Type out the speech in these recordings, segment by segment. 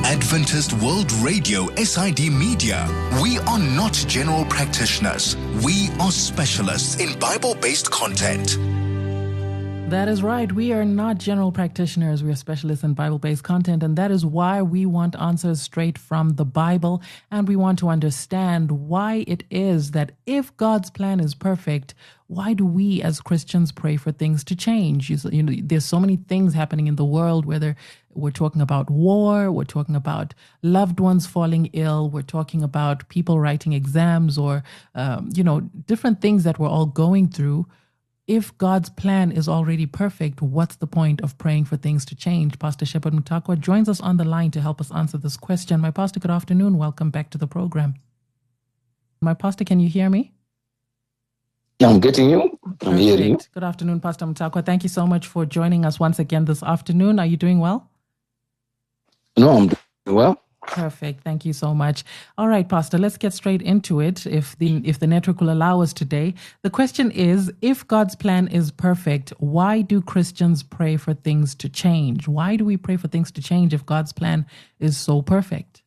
Adventist World Radio, SID Media. We are not general practitioners. We are specialists in Bible-based content. That is right. We are not general practitioners. We are specialists in Bible-based content, and that is why we want answers straight from the Bible, and we want to understand why it is that if God's plan is perfect, why do we as Christians pray for things to change? You know, there's so many things happening in the world, whether we're talking about war, we're talking about loved ones falling ill, we're talking about people writing exams, or, different things that we're all going through. If God's plan is already perfect, what's the point of praying for things to change? Pastor Shepherd Mutakwa joins us on the line to help us answer this question. My pastor, good afternoon. Welcome back to the program. My pastor, can you hear me? I'm getting you. I'm hearing you. Good afternoon, Pastor Mutakwa. Thank you so much for joining us once again this afternoon. Are you doing well? No, I'm doing well. Perfect. Thank you so much. All right, Pastor, let's get straight into it if the network will allow us today. The question is, if God's plan is perfect, why do Christians pray for things to change? Why do we pray for things to change if God's plan is so perfect?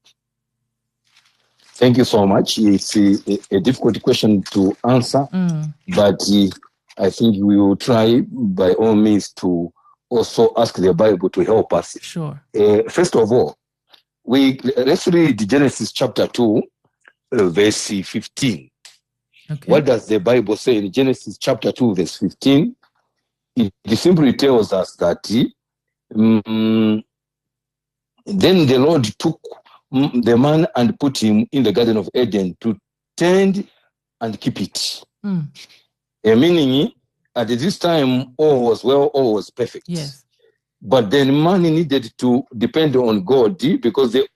Thank you so much. It's a difficult question to answer, but I think we will try by all means to also ask the Bible to help us. Sure. First of all, let's read Genesis chapter 2, verse 15. Okay. What does the Bible say in Genesis chapter 2, verse 15? It simply tells us that then the Lord took the man and put him in the Garden of Eden to tend and keep it. Meaning, at this time, all was well, all was perfect. Yes. But then man needed to depend on God because the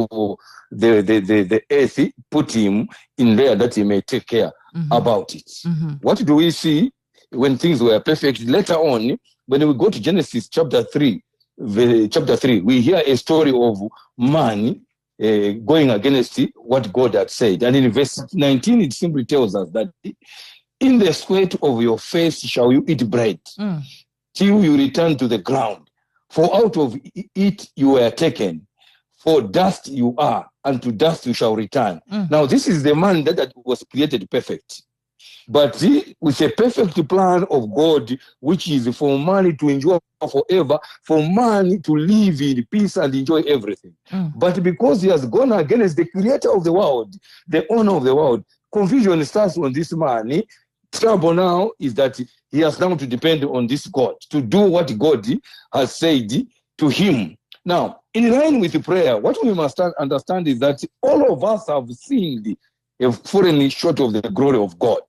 earth put him in there that he may take care about it. What do we see when things were perfect? Later on, when we go to Genesis chapter 3, we hear a story of man going against what God had said. And in verse 19, it simply tells us that in the sweat of your face shall you eat bread till you return to the ground. For out of it you were taken, for dust you are, and to dust you shall return. Now, this is the man that was created perfect. But with a perfect plan of God, which is for man to enjoy forever, for man to live in peace and enjoy everything. But because he has gone against the creator of the world, the owner of the world, confusion starts on this man. Trouble now is that he has now to depend on this God to do what God has said to him. Now, in line with prayer, what we must understand is that all of us have sinned, fallen short of the glory of God.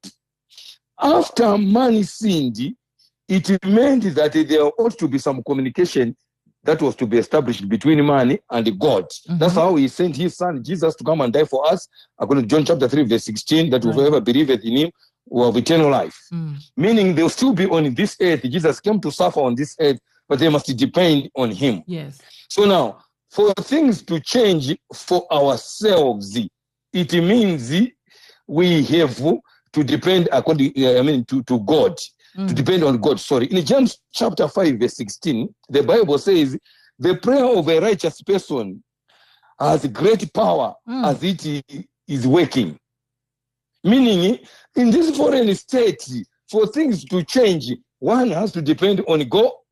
After man sinned, it meant that there ought to be some communication that was to be established between man and God. That's how he sent his son Jesus to come and die for us, according to John chapter 3, verse 16, that whoever believeth in him will have eternal life. Meaning they'll still be on this earth. Jesus came to suffer on this earth, but they must depend on him. Yes. So now, for things to change for ourselves, it means we have to depend to God. To depend on God, In James chapter 5, verse 16, the Bible says, the prayer of a righteous person has great power as it is working. Meaning, in this foreign state, for things to change, one has to depend on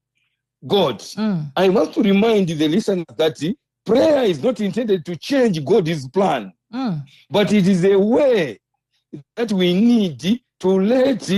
God. I want to remind the listeners that prayer is not intended to change God's plan, but it is a way that we need to let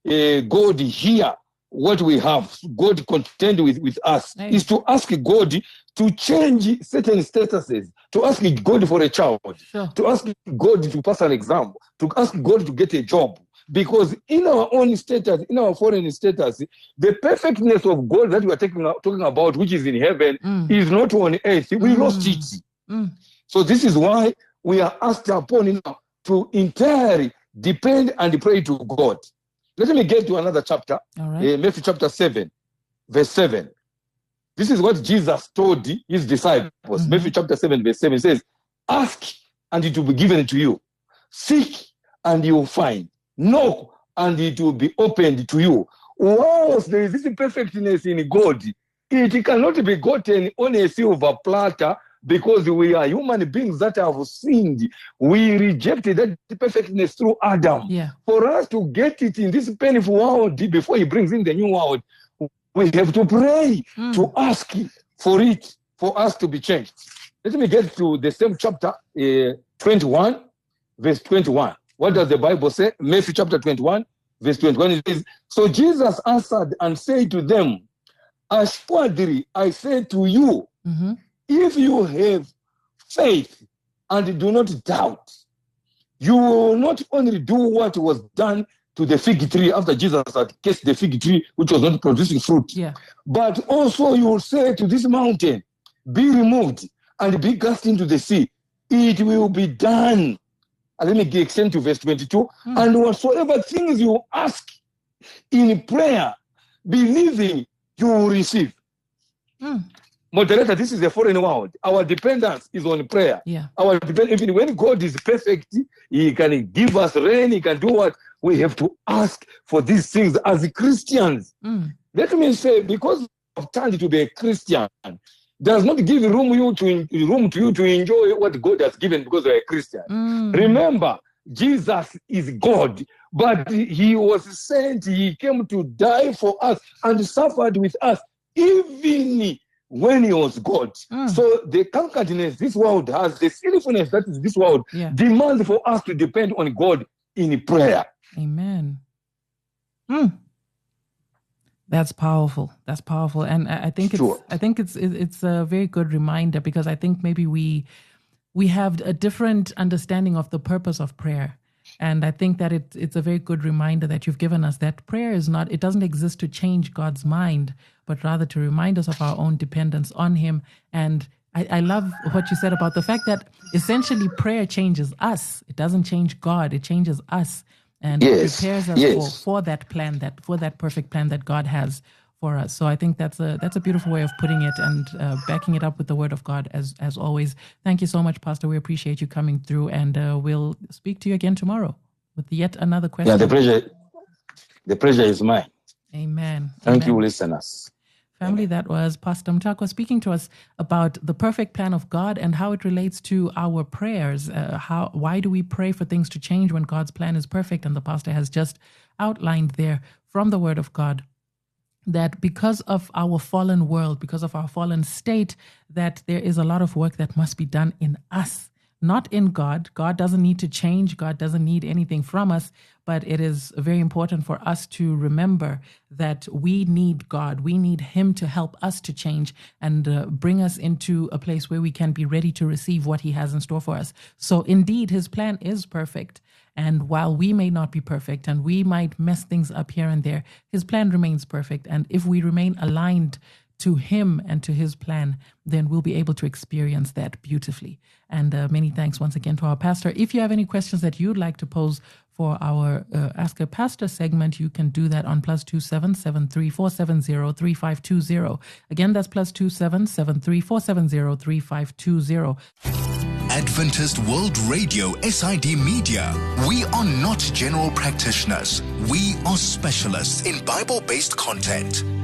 God hear what we have. God contend with us. Is to ask God to change certain statuses, to ask God for a child, to ask God to pass an exam, to ask God to get a job. Because in our own status, in our foreign status, the perfectness of God that we are talking about, which is in heaven, is not on earth. We lost it. So this is why we are asked upon to entirely depend and pray to God. Let me get to another chapter, Matthew chapter 7, verse 7. This is what Jesus told his disciples. Matthew chapter 7, verse 7 says, ask and it will be given to you. Seek and you will find. Knock and it will be opened to you. Whilst there is this perfectness in God, it cannot be gotten on a silver platter because we are human beings that have sinned. We rejected that perfectness through Adam. Yeah. For us to get it in this painful world before he brings in the new world, we have to pray, to ask for it, for us to be changed. Let me get to the same chapter 21, verse 21. What does the Bible say? Matthew chapter 21, verse 21. It says, so Jesus answered and said to them, assuredly I say to you, if you have faith and do not doubt, you will not only do what was done to the fig tree after Jesus had cursed the fig tree which was not producing fruit, but also you will say to this mountain, be removed and be cast into the sea. It will be done. And let me extend to verse 22. And whatsoever things you ask in prayer, believing, you will receive. Moderator, this is a foreign world. Our dependence is on prayer. Our even when God is perfect, he can give us rain, he can do what? We have to ask for these things as Christians. Let me say, because of turned to be a Christian, does not give room to you to enjoy what God has given because you're a Christian. Remember, Jesus is God, but he was sent, he came to die for us and suffered with us, even when he was God. So the conqueredness this world has, the sinfulness that is this world, demands for us to depend on God in prayer. Amen. That's powerful. That's powerful, and I think it's a very good reminder, because I think maybe we have a different understanding of the purpose of prayer, and I think that it's a very good reminder that you've given us that prayer is not, it doesn't exist to change God's mind, but rather to remind us of our own dependence on Him. And I love what you said about the fact that essentially prayer changes us. It doesn't change God. It changes us. And it prepares us for that plan, for that perfect plan that God has for us. So I think that's a beautiful way of putting it, and backing it up with the Word of God as always. Thank you so much, Pastor. We appreciate you coming through, and we'll speak to you again tomorrow with yet another question. Yeah, the pleasure is mine. Amen. Thank you, listeners. Family, that was Pastor Mtakwa speaking to us about the perfect plan of God and how it relates to our prayers. Why do we pray for things to change when God's plan is perfect? And the pastor has just outlined there from the Word of God that because of our fallen world, because of our fallen state, that there is a lot of work that must be done in us, not in God. God doesn't need to change. God doesn't need anything from us. But it is very important for us to remember that we need God. We need Him to help us to change and bring us into a place where we can be ready to receive what He has in store for us. So indeed, His plan is perfect. And while we may not be perfect and we might mess things up here and there, His plan remains perfect. And if we remain aligned to Him and to His plan, then we'll be able to experience that beautifully. And many thanks once again to our pastor. If you have any questions that you'd like to pose for our Ask a Pastor segment, you can do that on +27 73470 3520. Again, that's +27 73470 3520. Adventist World Radio SID Media. We are not general practitioners. We are specialists in Bible-based content.